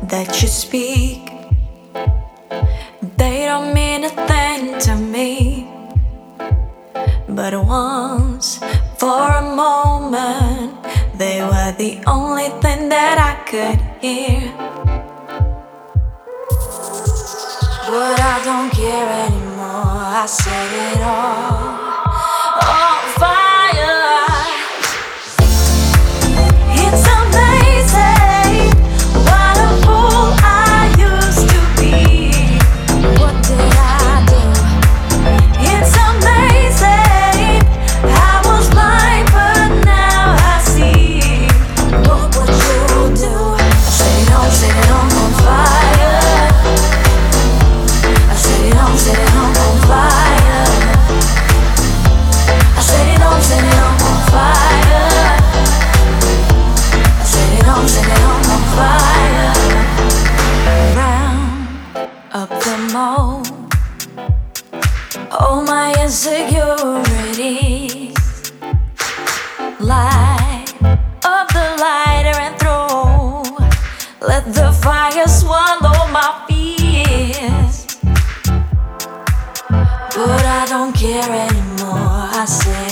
that you speak, they don't mean a thing to me. But once, for a moment, they were the only thing that I could hear. But I don't care anymore, I said it all on fire. It's amazing what a fool I used to be. What did I do? It's amazing, I was blind but now I see. What would you do? I set it on fire. I set it on fire. I set it on fire. I set it on fire. Round up the mold, all my insecurities. Light up the lighter and throw. Let the fire swallow my fears. But I don't care anymore, I say